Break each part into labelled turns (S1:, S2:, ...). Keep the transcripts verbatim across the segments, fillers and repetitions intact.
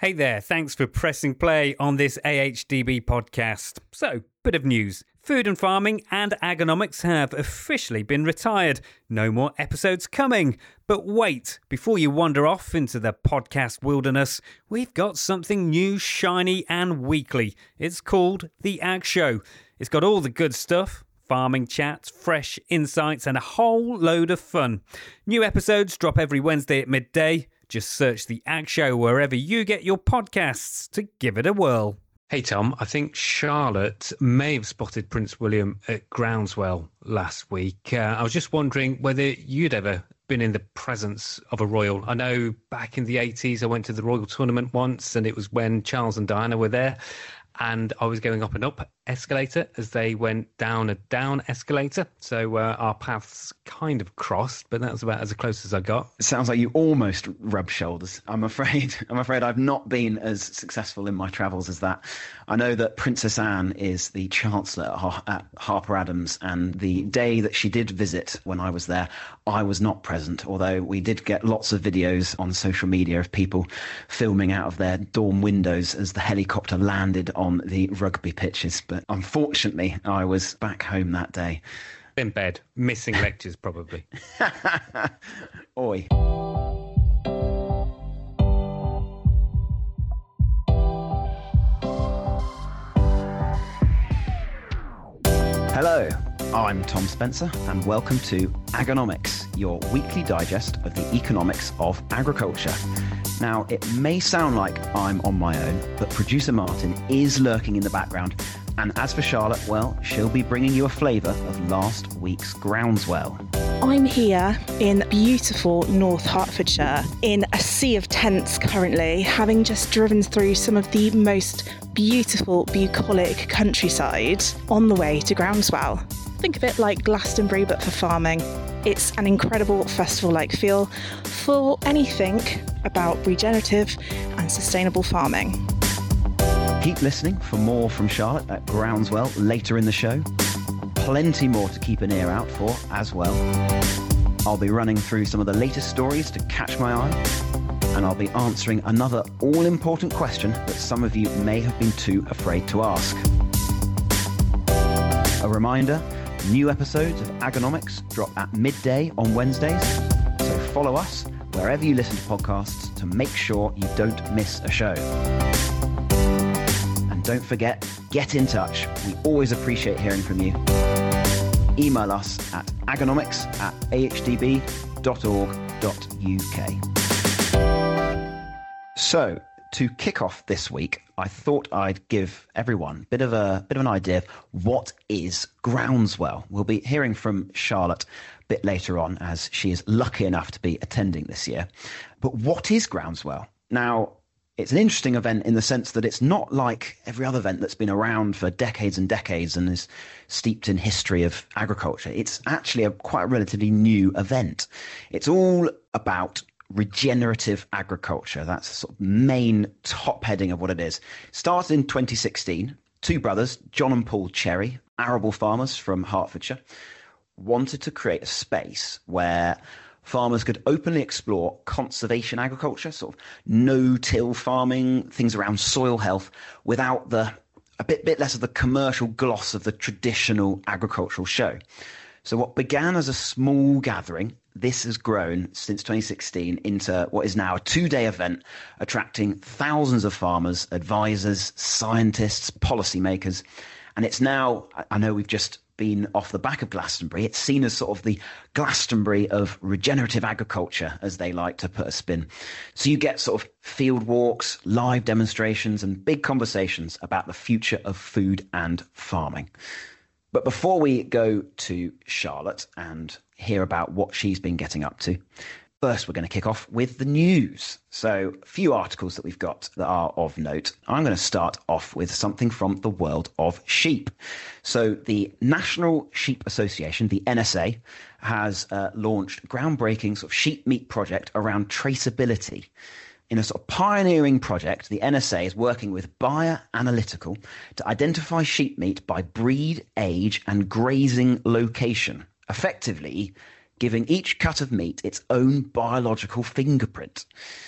S1: Hey there, thanks for pressing play on this A H D B podcast. So, bit of news. Food and Farming and Agonomics have officially been retired. No more episodes coming. But wait, before you wander off into the podcast wilderness, we've got something new, shiny and weekly. It's called The Ag Show. It's got all the good stuff. Farming chats, fresh insights and a whole load of fun. New episodes drop every Wednesday at midday. Just search The Ag Show wherever you get your podcasts to give it a whirl.
S2: Hey Tom, I think Charlotte may have spotted Prince William at Groundswell last week. Uh, I was just wondering whether you'd ever been in the presence of a royal. I know back in the eighties I went to the royal tournament once, and it was when Charles and Diana were there, and I was going up and up escalator as they went down a down escalator. So uh, our paths kind of crossed, but that was about as close as I got.
S3: It sounds like you almost rubbed shoulders. I'm afraid. I'm afraid I've not been as successful in my travels as that. I know that Princess Anne is the Chancellor at, Har- at Harper Adams, and the day that she did visit when I was there, I was not present, although we did get lots of videos on social media of people filming out of their dorm windows as the helicopter landed on the rugby pitches. But unfortunately, I was back home that day.
S2: In bed, missing lectures probably.
S3: Oi. Hello, I'm Tom Spencer, and welcome to Agonomics, your weekly digest of the economics of agriculture. Now, it may sound like I'm on my own, but producer Martin is lurking in the background. And as for Charlotte, well, she'll be bringing you a flavour of last week's Groundswell.
S4: I'm here in beautiful North Hertfordshire in a sea of tents currently, having just driven through some of the most beautiful, bucolic countryside on the way to Groundswell. Think of it like Glastonbury but for farming. It's an incredible festival-like feel for anything about regenerative and sustainable farming.
S3: Keep listening for more from Charlotte at Groundswell later in the show. Plenty more to keep an ear out for as well. I'll be running through some of the latest stories to catch my eye, and I'll be answering another all-important question that some of you may have been too afraid to ask. A reminder, new episodes of Agonomics drop at midday on Wednesdays, so follow us wherever you listen to podcasts to make sure you don't miss a show. And don't forget, get in touch. We always appreciate hearing from you. Email us at agonomics at a h d b dot org dot u k. So, to kick off this week, I thought I'd give everyone a bit of a bit of an idea of what is Groundswell. We'll be hearing from Charlotte a bit later on, as she is lucky enough to be attending this year. But what is Groundswell? Now, it's an interesting event in the sense that it's not like every other event that's been around for decades and decades and is steeped in history of agriculture. It's actually a quite a relatively new event. It's all about regenerative agriculture. That's the sort of main top heading of what it is. Started in twenty sixteen. Two brothers, John and Paul Cherry, arable farmers from Hertfordshire, wanted to create a space where farmers could openly explore conservation agriculture, sort of no-till farming, things around soil health, without the a bit, bit less of the commercial gloss of the traditional agricultural show. So what began as a small gathering, this has grown since twenty sixteen into what is now a two-day event, attracting thousands of farmers, advisors, scientists, policymakers. And it's now, I know we've just been off the back of Glastonbury, it's seen as sort of the Glastonbury of regenerative agriculture, as they like to put a spin. So you get sort of field walks, live demonstrations, and big conversations about the future of food and farming. But before we go to Charlotte and hear about what she's been getting up to, first we're going to kick off with the news. So a few articles that we've got that are of note. I'm going to start off with something from the world of sheep. So the National Sheep Association, the N S A, has uh, launched a groundbreaking sort of sheep meat project around traceability. In a sort of pioneering project, the N S A is working with Bayer Analytical to identify sheep meat by breed, age, and grazing location, effectively giving each cut of meat its own biological fingerprint.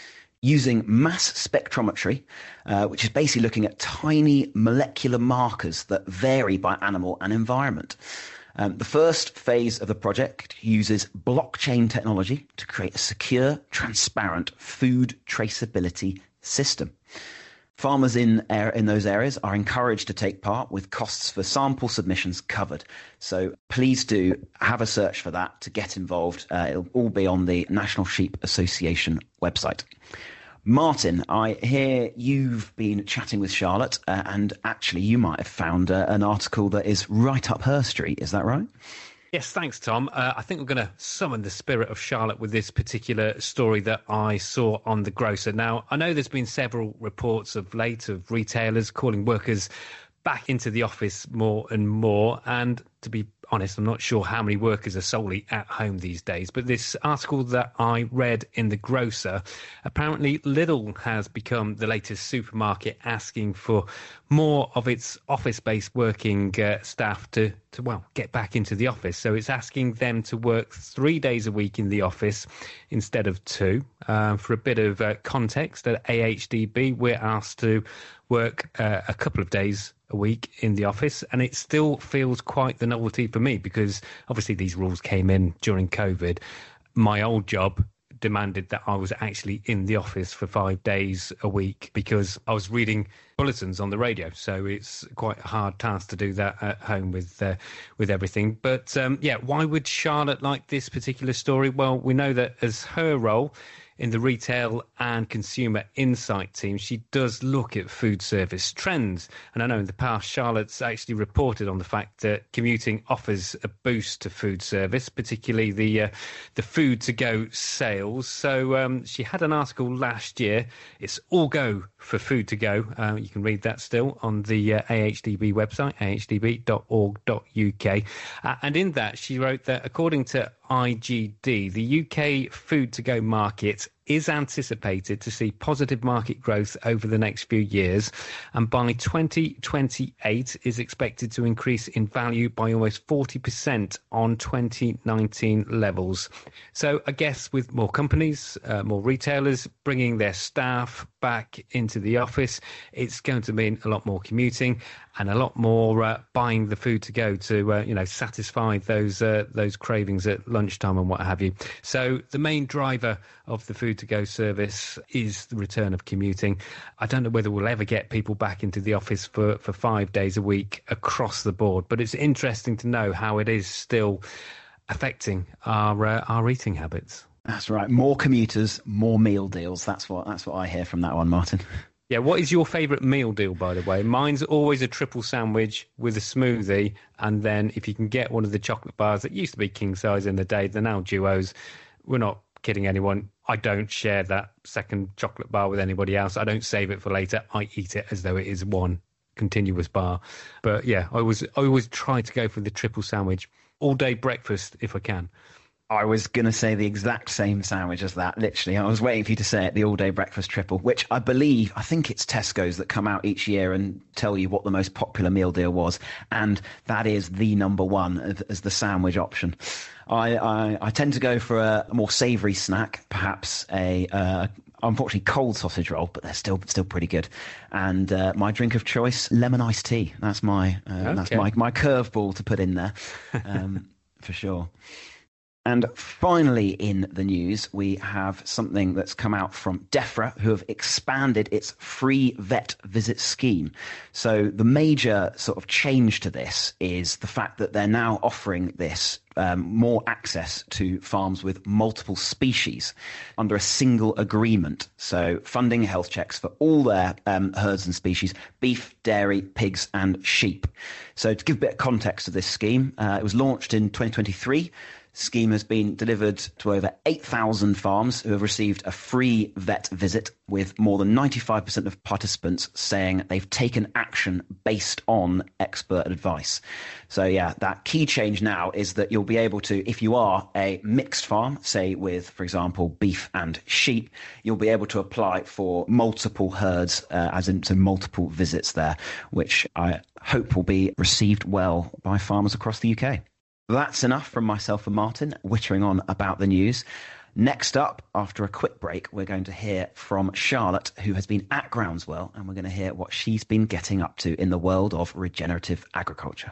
S3: using mass spectrometry, uh, which is basically looking at tiny molecular markers that vary by animal and environment. Um, the first phase of the project uses blockchain technology to create a secure, transparent food traceability system. Farmers in in those areas are encouraged to take part with costs for sample submissions covered. So please do have a search for that to get involved. Uh, it'll all be on the National Sheep Association website. Martin, I hear you've been chatting with Charlotte, uh, and actually you might have found uh, an article that is right up her street. Is that right?
S2: Yes, thanks, Tom. Uh, I think we're going to summon the spirit of Charlotte with this particular story that I saw on The Grocer. Now, I know there's been several reports of late of retailers calling workers back into the office more and more. And to be honest, I'm not sure how many workers are solely at home these days. But this article that I read in The Grocer, apparently Lidl has become the latest supermarket asking for more of its office-based working uh, staff to, to, well, get back into the office. So it's asking them to work three days a week in the office instead of two. Uh, for a bit of uh, context, at A H D B, we're asked to work uh, a couple of days a week in the office, and it still feels quite the novelty for me because obviously these rules came in during COVID. My old job demanded that I was actually in the office for five days a week because I was reading bulletins on the radio. So it's quite a hard task to do that at home with uh, with everything. But um, yeah, why would Charlotte like this particular story? Well, we know that as her role in the retail and consumer insight team, she does look at food service trends. And I know in the past, Charlotte's actually reported on the fact that commuting offers a boost to food service, particularly the uh, the food to go sales. So um, she had an article last year. It's all go for food to go. Uh, you can read that still on the uh, A H D B website, a h d b dot org dot u k. Uh, and in that, she wrote that according to I G D, the U K food to go market is anticipated to see positive market growth over the next few years, and by twenty twenty-eight is expected to increase in value by almost forty percent on twenty nineteen levels. So I guess with more companies, uh, more retailers bringing their staff back into the office, it's going to mean a lot more commuting and a lot more uh, buying the food to go to, uh, you know, satisfy those uh, those cravings at lunchtime and what have you. So the main driver of the food to go service is the return of commuting. I don't know whether we'll ever get people back into the office for, for five days a week across the board, but it's interesting to know how it is still affecting our uh, our eating habits.
S3: That's right. More commuters, more meal deals. That's what that's what I hear from that one, Martin.
S2: Yeah, what is your favourite meal deal, by the way? Mine's always a triple sandwich with a smoothie, and then if you can get one of the chocolate bars that used to be king size in the day, they're now duos. We're not kidding anyone. I don't share that second chocolate bar with anybody else. I don't save it for later. I eat it as though it is one continuous bar. But yeah, I always, I always try to go for the triple sandwich. All day breakfast if I can.
S3: I was going to say the exact same sandwich as that, literally. I was waiting for you to say it, the all-day breakfast triple, which I believe, I think it's Tesco's that come out each year and tell you what the most popular meal deal was. And that is the number one as the sandwich option. I, I, I tend to go for a more savoury snack, perhaps a... Uh, unfortunately, cold sausage roll, but they're still still pretty good. And uh, my drink of choice, lemon iced tea. That's my uh, okay. that's my my curveball to put in there, um, for sure. And finally in the news, we have something that's come out from DEFRA, who have expanded its free vet visit scheme. So the major sort of change to this is the fact that they're now offering this um, more access to farms with multiple species under a single agreement. So funding health checks for all their um, herds and species, beef, dairy, pigs and sheep. So to give a bit of context to this scheme, uh, it was launched in twenty twenty-three. Scheme has been delivered to over eight thousand farms who have received a free vet visit, with more than ninety-five percent of participants saying they've taken action based on expert advice. So yeah, that key change now is that you'll be able to, if you are a mixed farm, say with, for example, beef and sheep, you'll be able to apply for multiple herds, uh, as in so multiple visits there, which I hope will be received well by farmers across the U K. That's enough from myself and Martin, wittering on about the news. Next up, after a quick break, we're going to hear from Charlotte, who has been at Groundswell, and we're going to hear what she's been getting up to in the world of regenerative agriculture.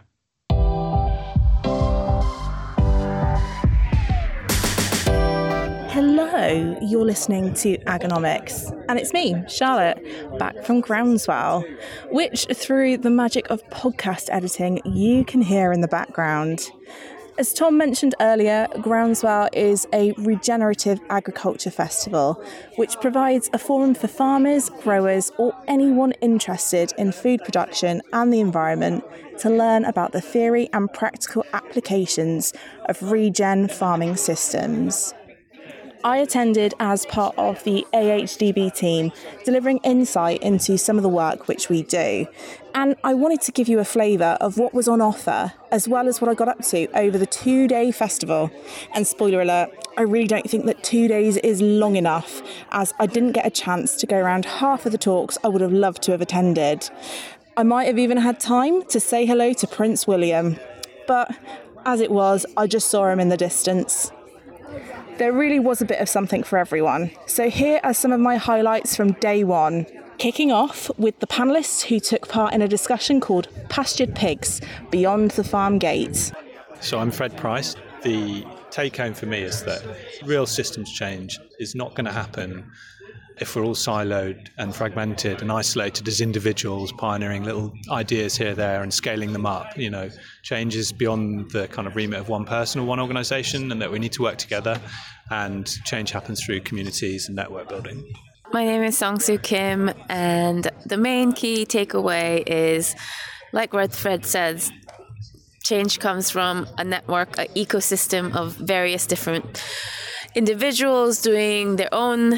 S4: Hello, you're listening to Agonomics, and it's me, Charlotte, back from Groundswell, which through the magic of podcast editing you can hear in the background. As Tom mentioned earlier, Groundswell is a regenerative agriculture festival, which provides a forum for farmers, growers, or anyone interested in food production and the environment to learn about the theory and practical applications of regen farming systems. I attended as part of the A H D B team, delivering insight into some of the work which we do. And I wanted to give you a flavour of what was on offer, as well as what I got up to over the two-day festival. And spoiler alert, I really don't think that two days is long enough, as I didn't get a chance to go around half of the talks I would have loved to have attended. I might have even had time to say hello to Prince William. But as it was, I just saw him in the distance. There really was a bit of something for everyone. So here are some of my highlights from day one. Kicking off with the panellists who took part in a discussion called Pastured Pigs, Beyond the Farm Gate.
S5: So I'm Fred Price. The take home for me is that real systems change is not going to happen if we're all siloed and fragmented and isolated as individuals, pioneering little ideas here, there, and scaling them up. You know, change is beyond the kind of remit of one person or one organisation, and that we need to work together, and change happens through communities and network building.
S6: My name is Song-Soo Kim, and the main key takeaway is, like what Fred says, change comes from a network, an ecosystem of various different individuals doing their own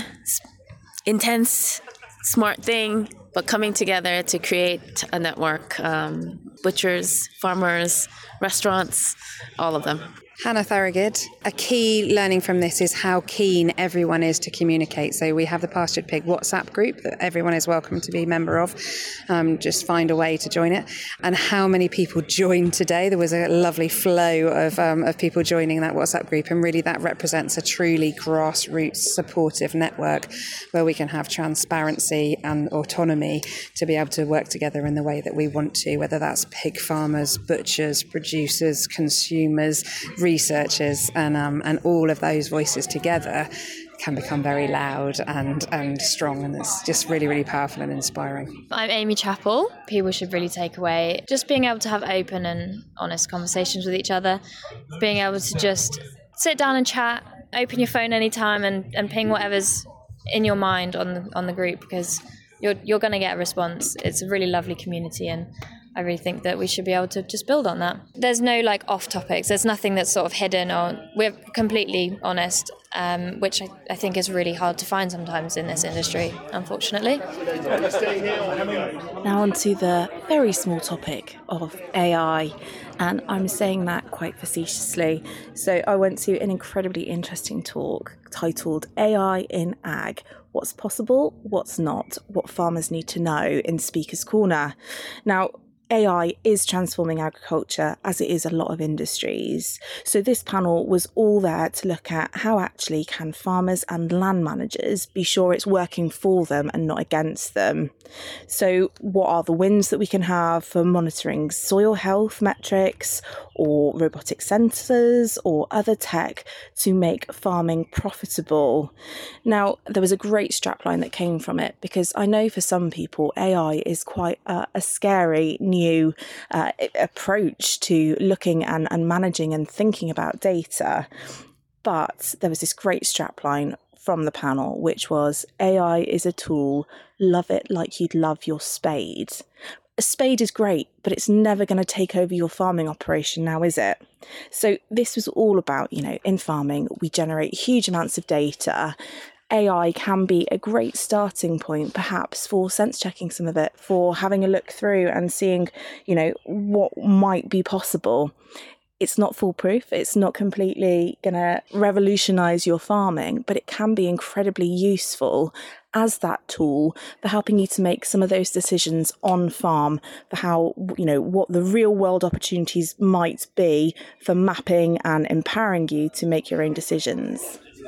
S6: intense, smart thing, but coming together to create a network. Um, butchers, farmers, restaurants, all of them.
S7: Hannah Thorogood. A key learning from this is how keen everyone is to communicate. So we have the Pastured Pig WhatsApp group that everyone is welcome to be a member of. Um, just find a way to join it. And how many people joined today. There was a lovely flow of, um, of people joining that WhatsApp group. And really that represents a truly grassroots supportive network where we can have transparency and autonomy to be able to work together in the way that we want to, whether that's pig farmers, butchers, producers, consumers, researchers, and um, and all of those voices together can become very loud and, and strong, and it's just really, really powerful and inspiring.
S8: I'm Amy Chappell. People should really take away just being able to have open and honest conversations with each other, being able to just sit down and chat, open your phone anytime and, and ping whatever's in your mind on the, on the group, because you're you're going to get a response. It's a really lovely community, and I really think that we should be able to just build on that. There's no like off topics. There's nothing that's sort of hidden, or we're completely honest, um, which I, I think is really hard to find sometimes in this industry, unfortunately.
S4: Now on to the very small topic of A I, and I'm saying that quite facetiously. So I went to an incredibly interesting talk titled A I in Ag, What's Possible, What's Not, What Farmers Need to Know in Speaker's Corner. Now, A I is transforming agriculture, as it is a lot of industries. So this panel was all there to look at how actually can farmers and land managers be sure it's working for them and not against them. So what are the wins that we can have for monitoring soil health metrics, or robotic sensors, or other tech to make farming profitable? Now, there was a great strapline that came from it, because I know for some people A I is quite a, a scary new uh, approach to looking and, and managing and thinking about data. But there was this great strapline from the panel, which was A I is a tool, love it like you'd love your spade. A spade is great, but it's never going to take over your farming operation now, is it? So this was all about, you know, in farming, we generate huge amounts of data. A I can be a great starting point, perhaps, for sense checking some of it, for having a look through and seeing, you know, what might be possible. It's not foolproof. It's not completely going to revolutionise your farming, but it can be incredibly useful as that tool for helping you to make some of those decisions on farm, for how, you know, what the real world opportunities might be for mapping and empowering you to make your own decisions.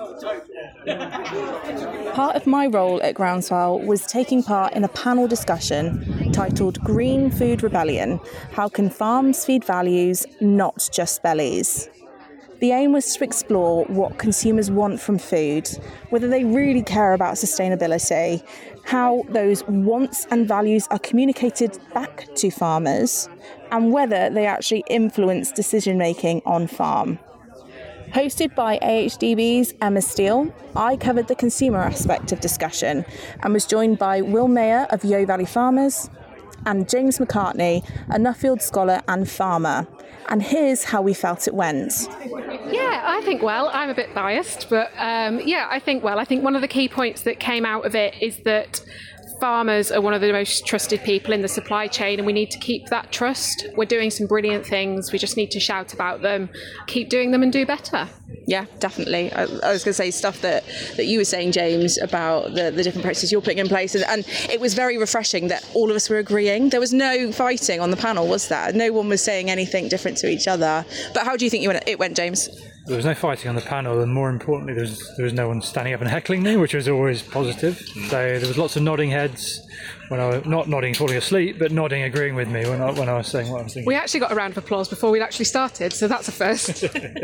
S4: Part of my role at Groundswell was taking part in a panel discussion titled Green Food Rebellion: How Can Farms Feed Values, Not Just Bellies? The aim was to explore what consumers want from food, whether they really care about sustainability, how those wants and values are communicated back to farmers, and whether they actually influence decision-making on farm. Hosted by A H D B's Emma Steele, I covered the consumer aspect of discussion and was joined by Will Mayer of Yeo Valley Farmers and James McCartney, a Nuffield scholar and farmer. And here's how we felt it went.
S9: Yeah, I think, well, I'm a bit biased, but um, yeah, I think, well, I think one of the key points that came out of it is that farmers are one of the most trusted people in the supply chain, and we need to keep that trust. We're doing some brilliant things. We just need to shout about them, keep doing them and do better.
S4: Yeah, definitely. I, I was going to say stuff that, that you were saying, James, about the, the different processes you're putting in place. And, and it was very refreshing that all of us were agreeing. There was no fighting on the panel, was there? No one was saying anything different to each other. But how do you think you went, it went, James?
S10: There was no fighting on the panel, and more importantly, there was, there was no one standing up and heckling me, which was always positive. So there was lots of nodding heads when I was not nodding, falling asleep, but nodding, agreeing with me when I, when I was saying what I was thinking.
S9: We actually got a round of applause before we'd actually started, so that's a first.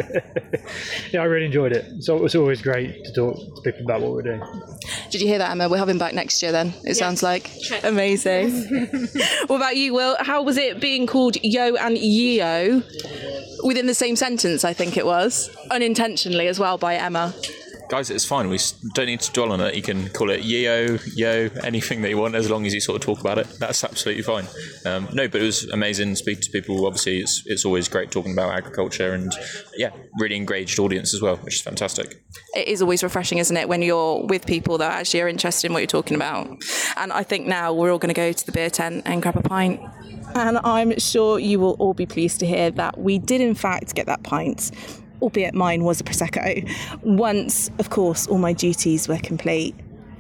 S10: Yeah, I really enjoyed it. So it was always great to talk to people about what we're doing.
S4: Did you hear that, Emma? We'll have him back next year then, it yes. sounds like. Check. Amazing. What about you, Will? How was it being called Yo and Yeo within the same sentence, I think it was, unintentionally as well by Emma?
S11: Guys, it's fine. We don't need to dwell on it. You can call it Yeo, Yo, anything that you want, as long as you sort of talk about it. That's absolutely fine. Um, no, but it was amazing speaking to people. Obviously, it's it's always great talking about agriculture, and yeah, really engaged audience as well, which is fantastic.
S4: It is always refreshing, isn't it, when you're with people that actually are interested in what you're talking about. And I think now we're all going to go to the beer tent and grab a pint. And I'm sure you will all be pleased to hear that we did in fact get that pint, albeit mine was a Prosecco, once, of course, all my duties were complete.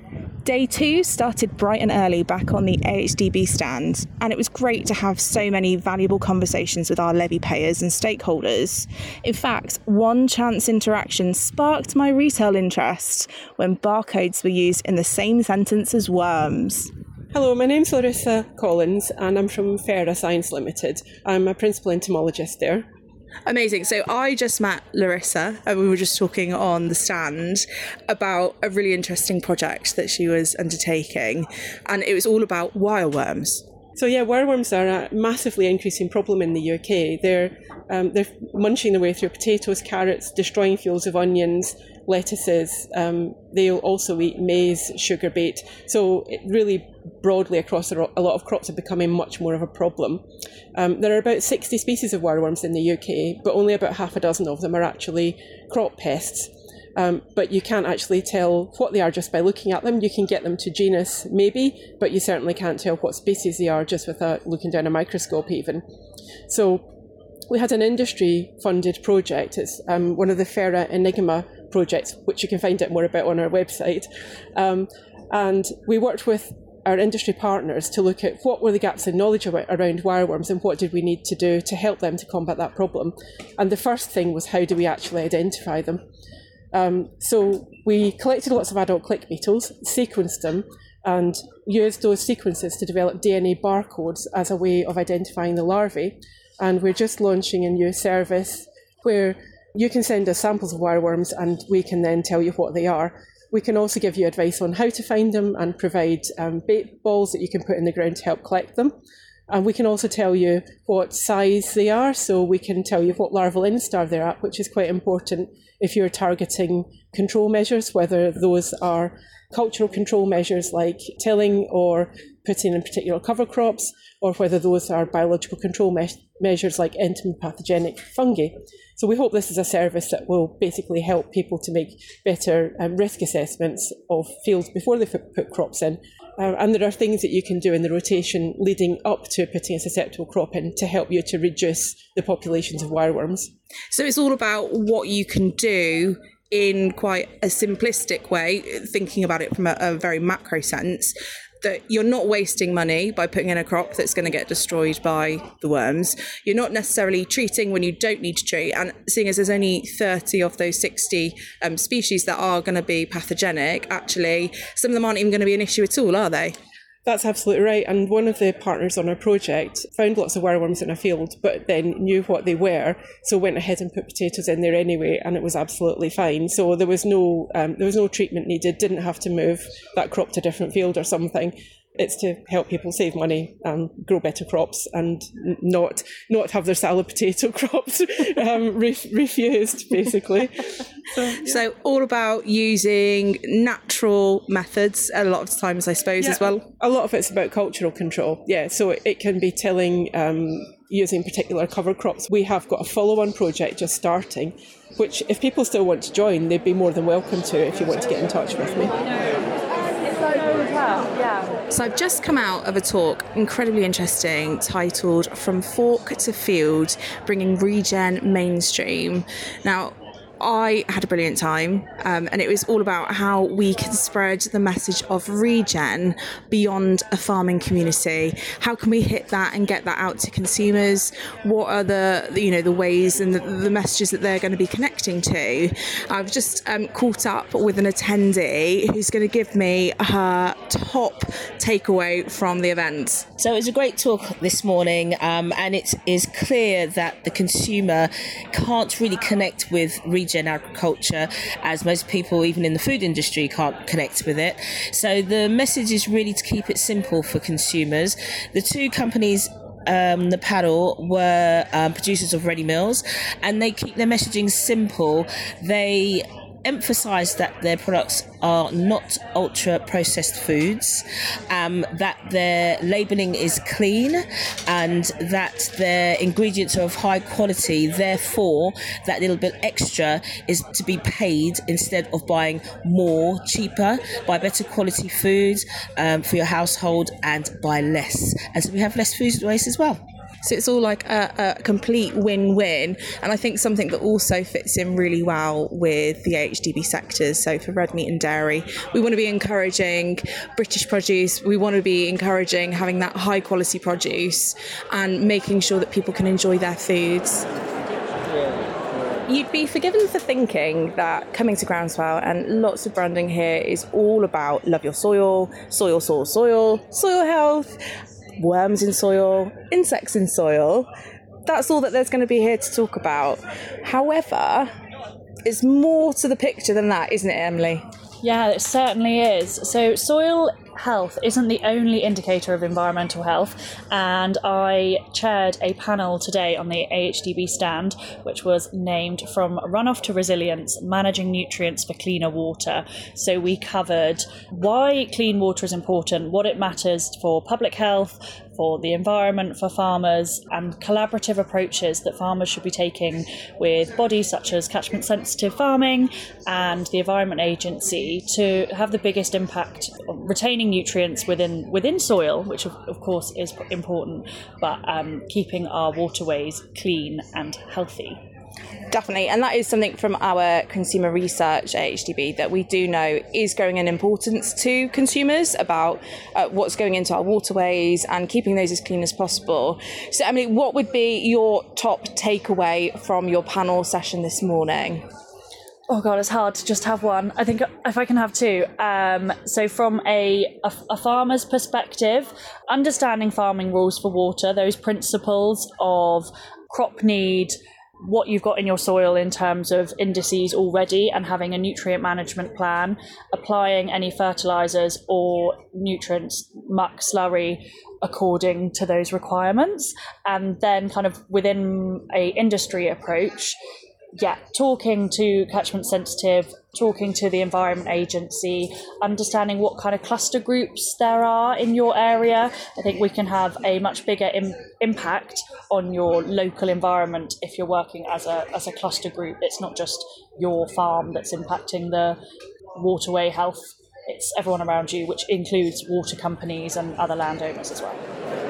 S4: Day two started bright and early back on the A H D B stand, and it was great to have so many valuable conversations with our levy payers and stakeholders. In fact, one chance interaction sparked my retail interest when barcodes were used in the same sentence as worms.
S12: Hello, my name's Larissa Collins and I'm from Ferra Science Limited. I'm a principal entomologist there.
S4: Amazing. So I just met Larissa and we were just talking on the stand about a really interesting project that she was undertaking, and it was all about wireworms.
S12: So yeah, wireworms are a massively increasing problem in the U K. They're um, they're munching their way through potatoes, carrots, destroying fields of onions, lettuces. Um, they'll also eat maize, sugar beet. So it really broadly across a lot of crops are becoming much more of a problem. Um, there are about sixty species of wireworms in the U K, but only about half a dozen of them are actually crop pests. Um, but you can't actually tell what they are just by looking at them. You can get them to genus, maybe, but you certainly can't tell what species they are just without looking down a microscope even. So we had an industry-funded project. It's um, one of the Ferra Enigma projects, which you can find out more about on our website. Um, and we worked with our industry partners to look at what were the gaps in knowledge around wireworms and what did we need to do to help them to combat that problem. And the first thing was, how do we actually identify them? Um, so we collected lots of adult click beetles, sequenced them, and used those sequences to develop D N A barcodes as a way of identifying the larvae. And we're just launching a new service where you can send us samples of wireworms and we can then tell you what they are. We can also give you advice on how to find them and provide um, bait balls that you can put in the ground to help collect them. And we can also tell you what size they are, so we can tell you what larval instar they're at, which is quite important if you're targeting control measures, whether those are cultural control measures like tilling or putting in particular cover crops, or whether those are biological control me- measures like entomopathogenic fungi. So we hope this is a service that will basically help people to make better um, risk assessments of fields before they put, put crops in. Uh, and there are things that you can do in the rotation leading up to putting a susceptible crop in to help you to reduce the populations of wireworms.
S4: So it's all about what you can do in quite a simplistic way, thinking about it from a, a very macro sense. that you're not wasting money by putting in a crop that's going to get destroyed by the worms. You're not necessarily treating when you don't need to treat. And seeing as there's only thirty of those sixty um, species that are going to be pathogenic, actually, some of them aren't even going to be an issue at all, are they?
S12: That's absolutely right. And one of the partners on our project found lots of wireworms in a field, but then knew what they were, so went ahead and put potatoes in there anyway, and it was absolutely fine. So there was no um, there was no treatment needed. Didn't have to move that crop to a different field or something. It's to help people save money and grow better crops, and not not have their salad potato crops um, re- refused, basically. So, yeah.
S4: So all about using natural methods a lot of times, I suppose,
S12: yeah,
S4: as well.
S12: A lot of it's about cultural control. Yeah, so it, it can be tilling um, using particular cover crops. We have got a follow-on project just starting, which if people still want to join, they'd be more than welcome to if you want to get in touch with me.
S4: So I've just come out of a talk, incredibly interesting, titled From Fork to Field, Bringing Regen Mainstream. Now, I had a brilliant time, um, and it was all about how we can spread the message of regen beyond a farming community. How can we hit that and get that out to consumers? What are the, you know, the ways and the, the messages that they're going to be connecting to? I've just um, caught up with an attendee who's going to give me her top takeaway from the event.
S13: So it was a great talk this morning, um, and it is clear that the consumer can't really connect with regen agriculture, as most people even in the food industry can't connect with it. So the message is really to keep it simple for consumers. The two companies Um, the panel were um, producers of ready meals, and they keep their messaging simple. They emphasise that their products are not ultra processed foods, um, that their labelling is clean, and that their ingredients are of high quality. Therefore, that little bit extra is to be paid instead of buying more cheaper, buy better quality foods um, for your household, and buy less. And so we have less food waste as well.
S4: So it's all like a, a complete win-win. And I think something that also fits in really well with the A H D B sectors. So for red meat and dairy, we want to be encouraging British produce. We want to be encouraging having that high quality produce and making sure that people can enjoy their foods. You'd be forgiven for thinking that coming to Groundswell and lots of branding here is all about love your soil, soil, soil, soil, soil health, worms in soil, insects in soil. That's all that there's going to be here to talk about. However, it's more to the picture than that, isn't it, Emily?
S14: Yeah, it certainly is. So soil health isn't the only indicator of environmental health, and I chaired a panel today on the A H D B stand, which was named From Runoff to Resilience, Managing Nutrients for Cleaner Water. So we covered why clean water is important, what it matters for public health, for the environment, for farmers, and collaborative approaches that farmers should be taking with bodies such as Catchment Sensitive Farming and the Environment Agency to have the biggest impact on retaining nutrients within within soil, which of, of course is important, but um, keeping our waterways clean and healthy.
S4: Definitely, and that is something from our consumer research at H D B that we do know is growing in importance to consumers about uh, what's going into our waterways and keeping those as clean as possible. So, Emily, what would be your top takeaway from your panel session this morning?
S14: Oh God, it's hard to just have one. I think if I can have two. Um, so from a, a, a farmer's perspective, understanding farming rules for water, those principles of crop need, what you've got in your soil in terms of indices already, and having a nutrient management plan, applying any fertilizers or nutrients, muck, slurry, according to those requirements. And then kind of within a industry approach, yeah, talking to Catchment Sensitive, talking to the Environment Agency, understanding what kind of cluster groups there are in your area. I think we can have a much bigger im- impact on your local environment if you're working as a as a cluster group. It's not just your farm that's impacting the waterway health, it's everyone around you, which includes water companies and other landowners as well.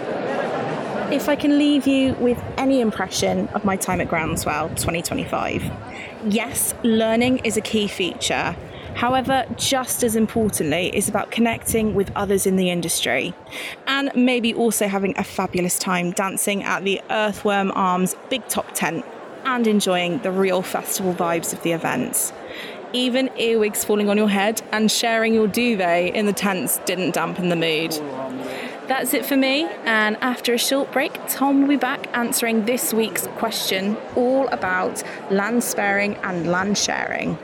S4: If I can leave you with any impression of my time at Groundswell twenty twenty-five, yes, learning is a key feature, However, just as importantly, it's about connecting with others in the industry and maybe also having a fabulous time dancing at the Earthworm Arms Big Top Tent and enjoying the real festival vibes of the events. Even earwigs falling on your head and sharing your duvet in the tents didn't dampen the mood. That's it for me, and after a short break, Tom will be back answering this week's question all about land sparing and land sharing.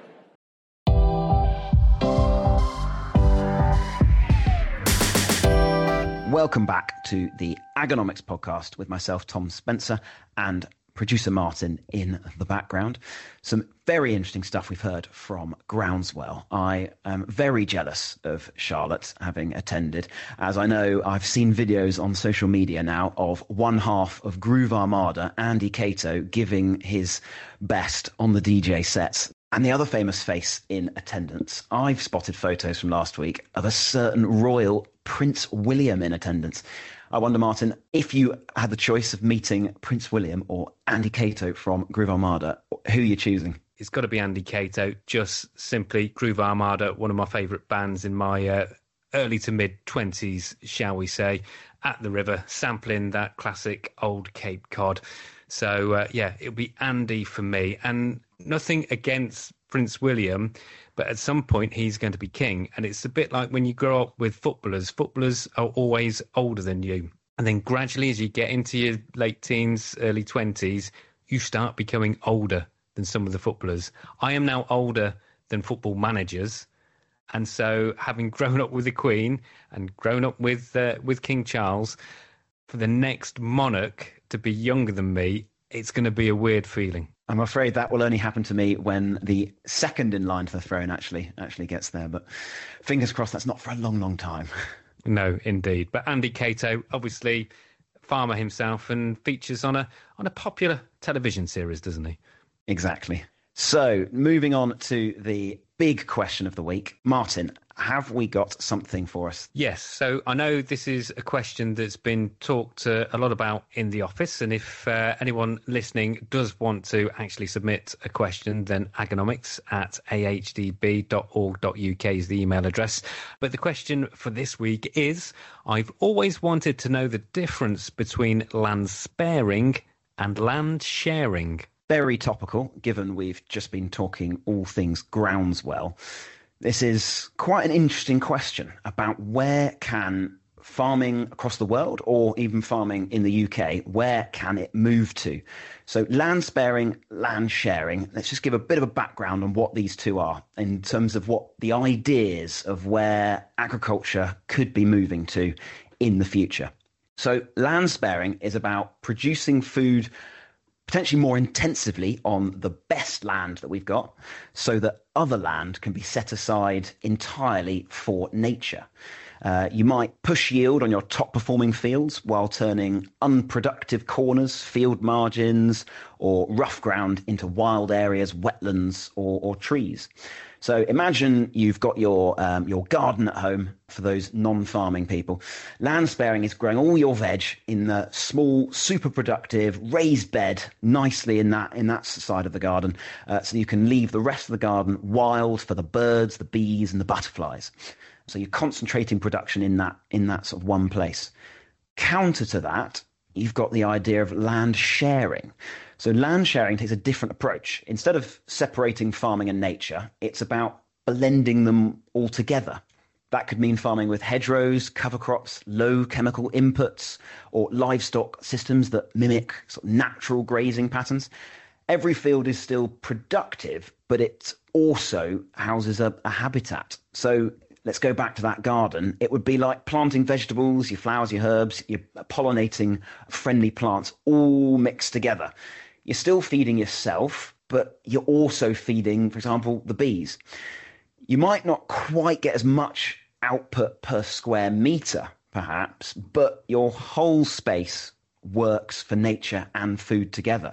S3: Welcome back to the Agonomics podcast with myself, Tom Spencer, and producer Martin in the background. Some very interesting stuff we've heard from Groundswell. I am very jealous of Charlotte having attended, as I know I've seen videos on social media now of one half of Groove Armada, Andy Cato, giving his best on the D J sets. And the other famous face in attendance, I've spotted photos from last week of a certain royal Prince William in attendance. I wonder, Martin, if you had the choice of meeting Prince William or Andy Cato from Groove Armada, who are you choosing?
S2: It's got to be Andy Cato, just simply Groove Armada, one of my favourite bands in my uh, early to mid-twenties, shall we say, at the river, sampling that classic old Cape Cod. So, uh, yeah, it'll be Andy for me. And nothing against Prince William, but at some point he's going to be king. And it's a bit like when you grow up with footballers. Footballers are always older than you. And then gradually, as you get into your late teens, early twenties, you start becoming older than some of the footballers. I am now older than football managers. And so having grown up with the Queen and grown up with uh, with King Charles, for the next monarch to be younger than me, it's going to be a weird feeling.
S3: I'm afraid that will only happen to me when the second in line to the throne actually actually gets there. But fingers crossed that's not for a long, long time.
S2: No, indeed. But Andy Cato, obviously farmer himself, and features on a on a popular television series, doesn't he?
S3: Exactly. So moving on to the big question of the week. Martin, have we got something for us?
S2: Yes. So I know this is a question that's been talked uh, a lot about in the office. And if uh, anyone listening does want to actually submit a question, then agonomics at a h d b dot org dot u k is the email address. But the question for this week is, I've always wanted to know the difference between land sparing and land sharing.
S3: Very topical, given we've just been talking all things Groundswell. This is quite an interesting question about where can farming across the world, or even farming in the U K, where can it move to? So land sparing, land sharing, let's just give a bit of a background on what these two are in terms of what the ideas of where agriculture could be moving to in the future. So land sparing is about producing food potentially more intensively on the best land that we've got, so that other land can be set aside entirely for nature. Uh, you might push yield on your top performing fields while turning unproductive corners, field margins, or rough ground into wild areas, wetlands, or, or trees. So imagine you've got your um, your garden at home for those non-farming people. Land sparing is growing all your veg in the small, super productive raised bed nicely in that in that side of the garden, uh, so you can leave the rest of the garden wild for the birds, the bees, and the butterflies. So you're concentrating production in that in that sort of one place. Counter to that, you've got the idea of land sharing. So land sharing takes a different approach. Instead of separating farming and nature, it's about blending them all together. That could mean farming with hedgerows, cover crops, low chemical inputs, or livestock systems that mimic sort of natural grazing patterns. Every field is still productive, but it also houses a, a habitat. So let's go back to that garden. It would be like planting vegetables, your flowers, your herbs, your pollinating friendly plants all mixed together. You're still feeding yourself, but you're also feeding, for example, the bees. You might not quite get as much output per square metre, perhaps, but your whole space works for nature and food together.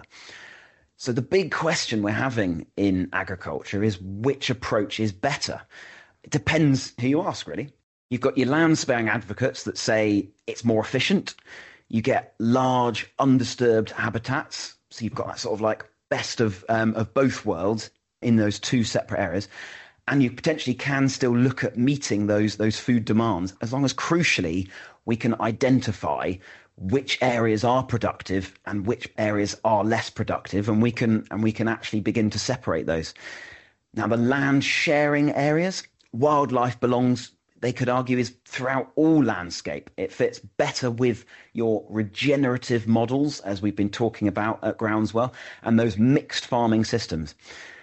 S3: So the big question we're having in agriculture is which approach is better? It depends who you ask, really. You've got your land sparing advocates that say it's more efficient. You get large, undisturbed habitats. So you've got that sort of like best of um, of both worlds in those two separate areas. And you potentially can still look at meeting those, those food demands, as long as crucially we can identify which areas are productive and which areas are less productive, and we can and we can actually begin to separate those. Now, the land sharing areas, wildlife belongs, they could argue, is throughout all landscape. It fits better with your regenerative models, as we've been talking about at Groundswell, and those mixed farming systems.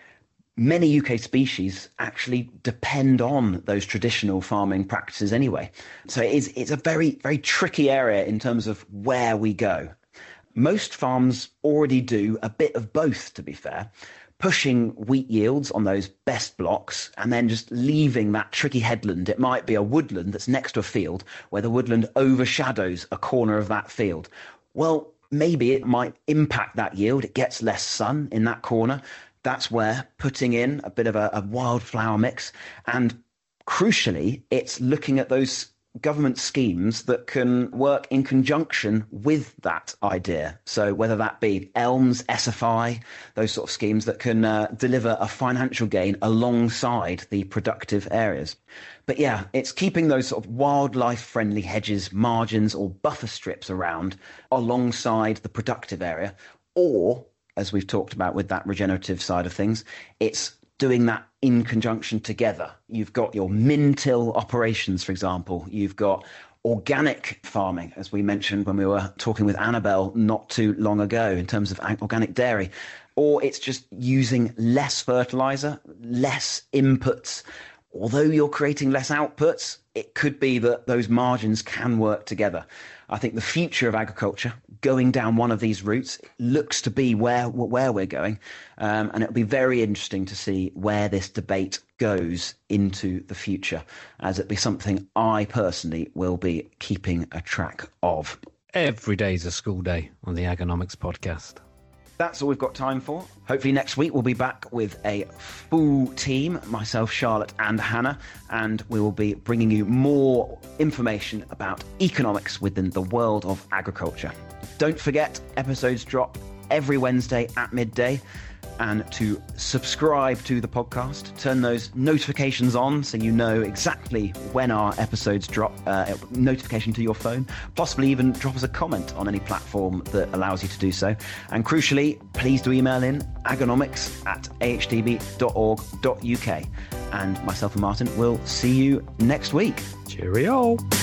S3: Many U K species actually depend on those traditional farming practices anyway. So it is, it's a very, very tricky area in terms of where we go. Most farms already do a bit of both, to be fair, pushing wheat yields on those best blocks and then just leaving that tricky headland. It might be a woodland that's next to a field where the woodland overshadows a corner of that field. Well, maybe it might impact that yield. It gets less sun in that corner. That's where putting in a bit of a, a wildflower mix, and crucially, it's looking at those government schemes that can work in conjunction with that idea. So whether that be ELMS, S F I, those sort of schemes that can uh, deliver a financial gain alongside the productive areas. But yeah, it's keeping those sort of wildlife-friendly hedges, margins or buffer strips around alongside the productive area, or, as we've talked about with that regenerative side of things, it's doing that in conjunction together. You've got your min-till operations, for example. You've got organic farming, as we mentioned when we were talking with Annabelle not too long ago in terms of organic dairy. Or it's just using less fertilizer, less inputs. Although you're creating less outputs, it could be that those margins can work together. I think the future of agriculture, going down one of these routes, looks to be where where we're going. Um, and it'll be very interesting to see where this debate goes into the future, as it'll be something I personally will be keeping a track of.
S2: Every day's a school day on the Agonomics podcast.
S3: That's all we've got time for. Hopefully next week we'll be back with a full team, myself, Charlotte and Hannah, and we will be bringing you more information about economics within the world of agriculture. Don't forget, episodes drop every Wednesday at midday, and to subscribe to the podcast, turn those notifications on so you know exactly when our episodes drop, uh, notification to your phone, possibly even drop us a comment on any platform that allows you to do so. And crucially, please do email in agonomics at a h d b dot org dot u k. And myself and Martin will see you next week.
S2: Cheerio.